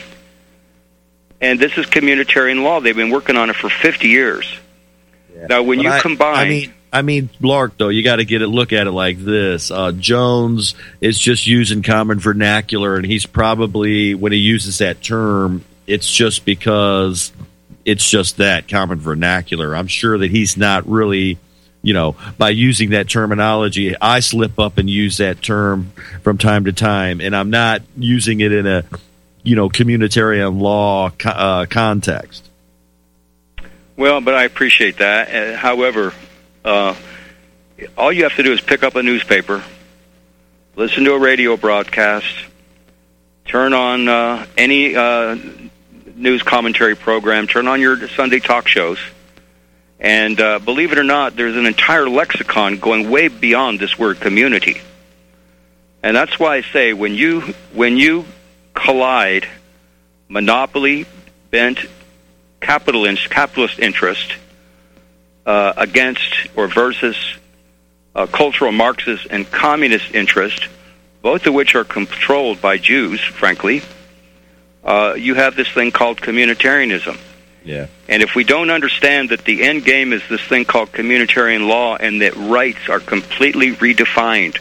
And this is communitarian law. They've been working on it for 50 years. Yeah. Now, when you combine... I mean, Lark, though, you got to look at it like this. Jones is just using common vernacular, and he's probably, when he uses that term, it's just because it's just that, common vernacular. I'm sure that he's not really, by using that terminology, I slip up and use that term from time to time, and I'm not using it in a, communitarian law context. Well, but I appreciate that. However, all you have to do is pick up a newspaper, listen to a radio broadcast, turn on any news commentary program, turn on your Sunday talk shows, and believe it or not, there's an entire lexicon going way beyond this word community. And that's why I say when you collide monopoly bent capitalist interest against or versus cultural Marxist and communist interest, both of which are controlled by Jews, frankly, you have this thing called communitarianism. Yeah. And if we don't understand that the end game is this thing called communitarian law, and that rights are completely redefined,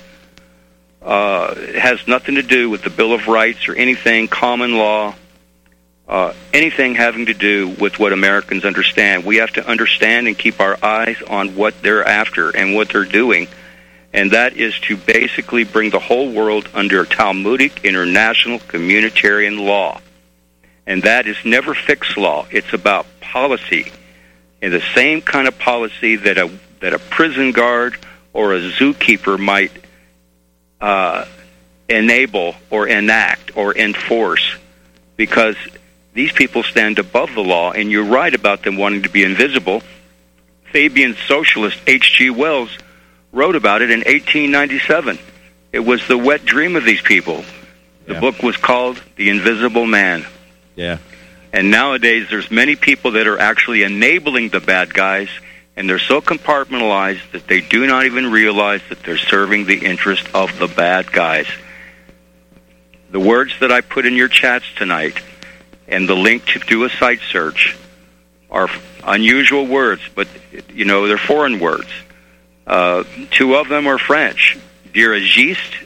it has nothing to do with the Bill of Rights or anything, common law, anything having to do with what Americans understand. We have to understand and keep our eyes on what they're after and what they're doing, and that is to basically bring the whole world under Talmudic international communitarian law. And that is never fixed law. It's about policy, and the same kind of policy that a prison guard or a zookeeper might enable or enact or enforce, because These people stand above the law, and you're right about them wanting to be invisible. Fabian socialist H.G. Wells wrote about it in 1897. It was the wet dream of these people. The book was called The Invisible Man. Yeah. And nowadays, there's many people that are actually enabling the bad guys, and they're so compartmentalized that they do not even realize that they're serving the interest of the bad guys. The words that I put in your chats tonight and the link to do a site search are unusual words, but, you know, they're foreign words. Two of them are French. Dirigiste,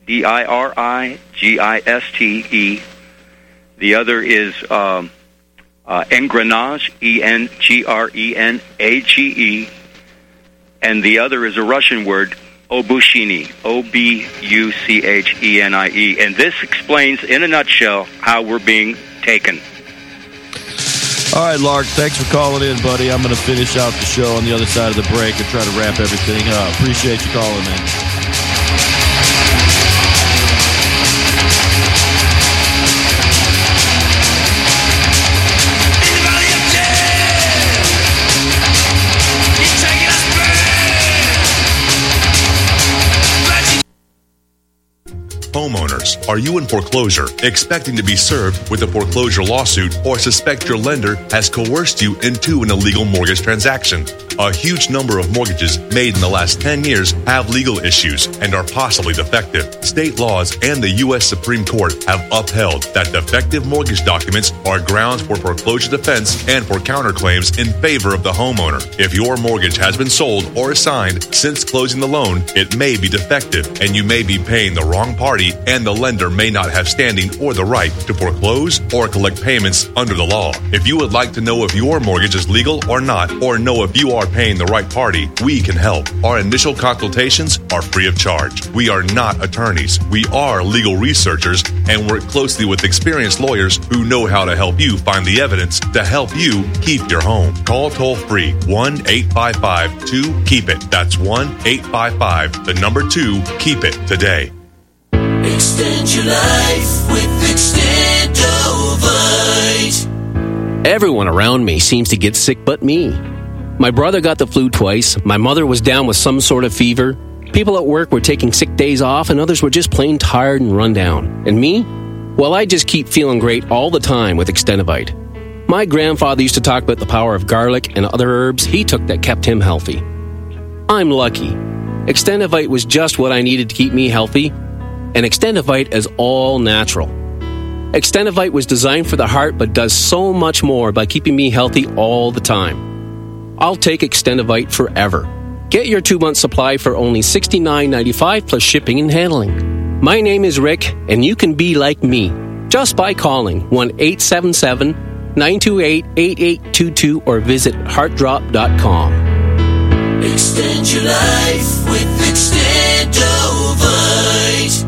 D-I-R-I-G-I-S-T-E. The other is engrenage, E-N-G-R-E-N-A-G-E. And the other is a Russian word, Obuchenie, O-B-U-C-H-E-N-I-E. And this explains, in a nutshell, how we're being taken. All right, Lark, thanks for calling in, buddy. I'm going to finish out the show on the other side of the break and try to wrap everything up. Appreciate you calling, man. Homeowners, are you in foreclosure, expecting to be served with a foreclosure lawsuit, or suspect your lender has coerced you into an illegal mortgage transaction? A huge number of mortgages made in the last 10 years have legal issues and are possibly defective. State laws and the U.S. Supreme Court have upheld that defective mortgage documents are grounds for foreclosure defense and for counterclaims in favor of the homeowner. If your mortgage has been sold or assigned since closing the loan, it may be defective and you may be paying the wrong party, and the lender may not have standing or the right to foreclose or collect payments under the law. If you would like to know if your mortgage is legal or not, or know if you are paying the right party, we can help. Our initial consultations are free of charge. We are not attorneys. We are legal researchers and work closely with experienced lawyers who know how to help you find the evidence to help you keep your home. Call toll-free 1-855-2-KEEP-IT. That's 1-855-2-KEEP-IT today. Extend your life with Extendovite. Everyone around me seems to get sick but me. My brother got the flu twice. My mother was down with some sort of fever. People at work were taking sick days off, and others were just plain tired and run down. And me? Well, I just keep feeling great all the time with Extendovite. My grandfather used to talk about the power of garlic and other herbs he took that kept him healthy. I'm lucky. Extendovite was just what I needed to keep me healthy, and Extendovite is all natural. Extendovite was designed for the heart but does so much more by keeping me healthy all the time. I'll take Extendovite forever. Get your 2-month supply for only $69.95 plus shipping and handling. My name is Rick, and you can be like me just by calling 1-877-928-8822 or visit heartdrop.com. Extend your life with Extendovite.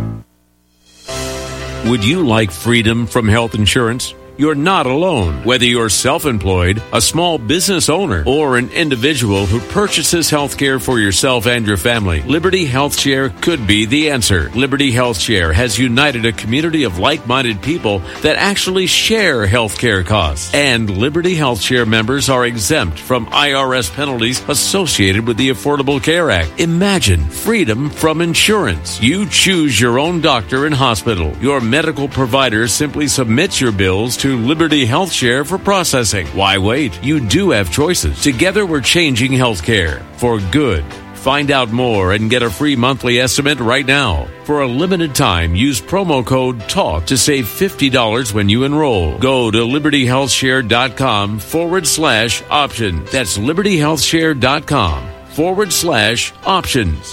Would you like freedom from health insurance? You're not alone. Whether you're self-employed, a small business owner, or an individual who purchases health care for yourself and your family, Liberty Health Share could be the answer. Liberty Health Share has united a community of like-minded people that actually share health care costs. And Liberty Health Share members are exempt from IRS penalties associated with the Affordable Care Act. Imagine freedom from insurance. You choose your own doctor and hospital. Your medical provider simply submits your bills to Liberty Health Share for processing. Why wait? You do have choices. Together we're changing healthcare for good. Find out more and get a free monthly estimate right now. For a limited time, use promo code TALK to save $50 when you enroll. Go to libertyhealthshare.com/option. That's libertyhealthshare.com/options.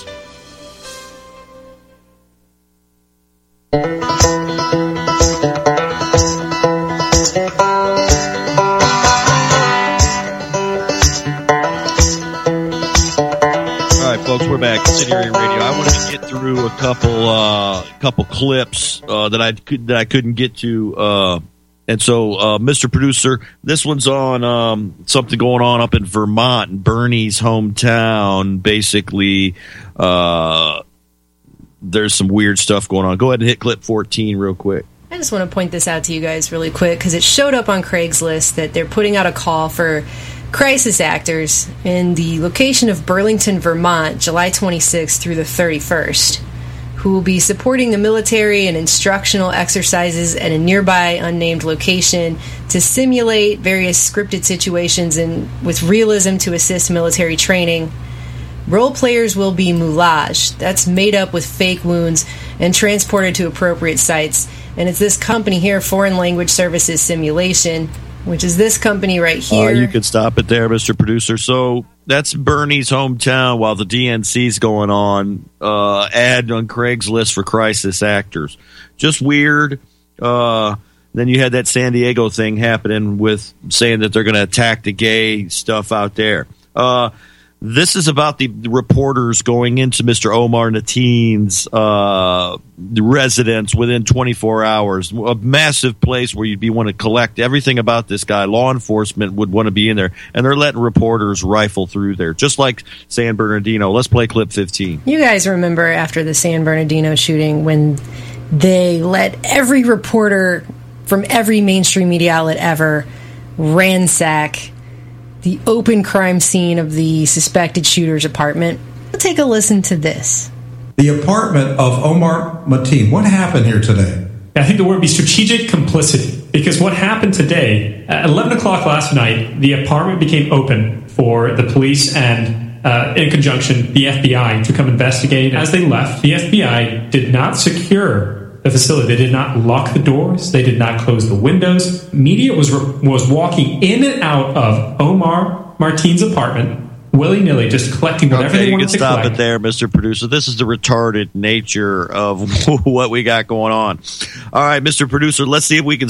Folks, we're back. City Area Radio. I wanted to get through a couple clips that I couldn't get to, and so Mr. Producer, this one's on something going on up in Vermont, in Bernie's hometown. Basically, there's some weird stuff going on. Go ahead and hit clip 14 real quick. I just want to point this out to you guys really quick because it showed up on Craigslist that they're putting out a call for crisis actors in the location of Burlington, Vermont, July 26th through the 31st, who will be supporting the military and instructional exercises at a nearby unnamed location to simulate various scripted situations and with realism to assist military training. Role players will be moulage. That's made up with fake wounds and transported to appropriate sites. And it's this company here, Foreign Language Services Simulation, which is this company right here. You could stop it there, Mr. Producer. So that's Bernie's hometown while the DNC's going on. Ad on Craigslist for crisis actors. Just weird. Then you had that San Diego thing happening with saying that they're going to attack the gay stuff out there. This is about the reporters going into Mr. Omar Nateen's residence within 24 hours. A massive place where you'd want to collect everything about this guy. Law enforcement would want to be in there, and they're letting reporters rifle through there, just like San Bernardino. Let's play clip 15. You guys remember after the San Bernardino shooting when they let every reporter from every mainstream media outlet ever ransack the open crime scene of the suspected shooter's apartment? We'll take a listen to this. The apartment of Omar Mateen. What happened here today? I think the word would be strategic complicity, because what happened today, at 11 o'clock last night, the apartment became open for the police and, in conjunction, the FBI to come investigate. As they left, the FBI did not secure the facility. They did not lock the doors. They did not close the windows. Media was walking in and out of Omar Marteen's apartment willy-nilly, just collecting whatever they wanted to collect. You can stop it there, Mr. Producer. This is the retarded nature of what we got going on. All right, Mr. Producer, let's see if we can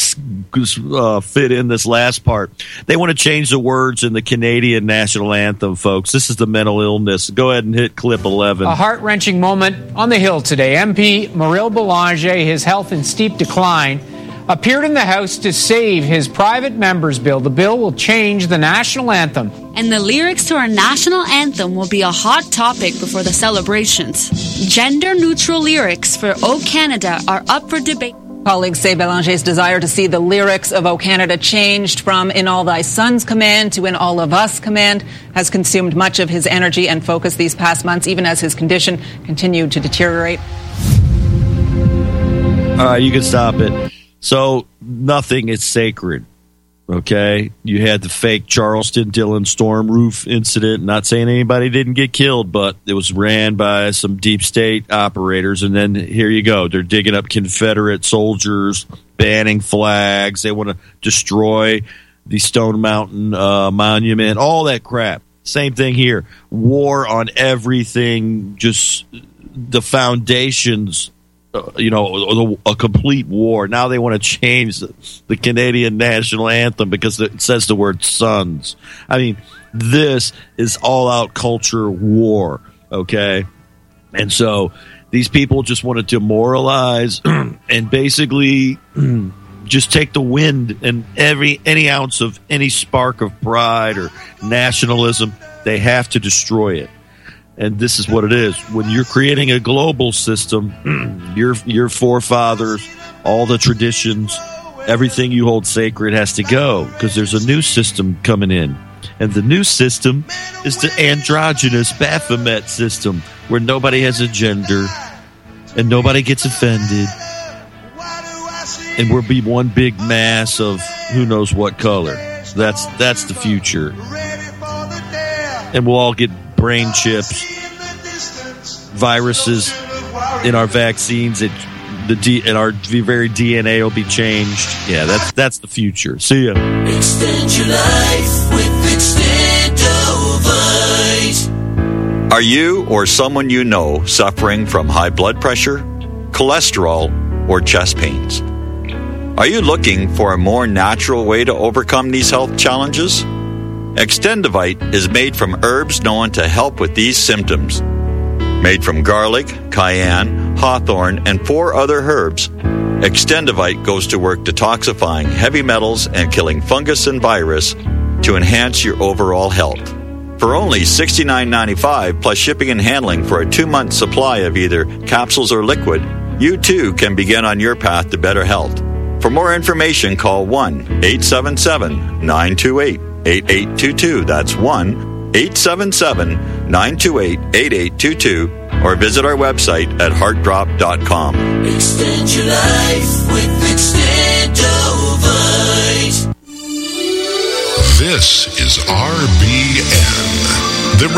fit in this last part. They want to change the words in the Canadian national anthem, folks. This is the mental illness. Go ahead and hit clip 11. A heart-wrenching moment on the Hill today. MP Muril Belanger, his health in steep decline, appeared in the House to save his private member's bill. The bill will change the national anthem. And the lyrics to our national anthem will be a hot topic before the celebrations. Gender-neutral lyrics for O Canada are up for debate. Colleagues say Belanger's desire to see the lyrics of O Canada changed from In All Thy Sons Command to In All of Us Command has consumed much of his energy and focus these past months, even as his condition continued to deteriorate. All right, you can stop it. So nothing is sacred, okay? You had the fake Charleston Dillon storm roof incident. Not saying anybody didn't get killed, but it was ran by some deep state operators. And then here you go. They're digging up Confederate soldiers, banning flags. They want to destroy the Stone Mountain Monument, all that crap. Same thing here. War on everything, just the foundations. A complete war. Now they want to change the Canadian national anthem because it says the word sons. I mean, this is all-out culture war, okay? And so these people just want to demoralize and basically just take the wind and any ounce of any spark of pride or nationalism, they have to destroy it. And this is what it is. When you're creating a global system, your forefathers, all the traditions, everything you hold sacred has to go because there's a new system coming in. And the new system is the androgynous Baphomet system where nobody has a gender and nobody gets offended. And we'll be one big mass of who knows what color. That's the future. And we'll all get brain chips, viruses in our vaccines, and our very DNA will be changed. Yeah, that's the future. See ya. Extend your life with Extendovite. Are you or someone you know suffering from high blood pressure, cholesterol, or chest pains? Are you looking for a more natural way to overcome these health challenges? Extendovite is made from herbs known to help with these symptoms. Made from garlic, cayenne, hawthorn, and 4 other herbs, Extendovite goes to work detoxifying heavy metals and killing fungus and virus to enhance your overall health. For only $69.95 plus shipping and handling for a 2-month supply of either capsules or liquid, you too can begin on your path to better health. For more information, call 1-877-928-8822. That's 1-877-928-8822. Or visit our website at heartdrop.com. Extend your life with Extendovite. This is RBN.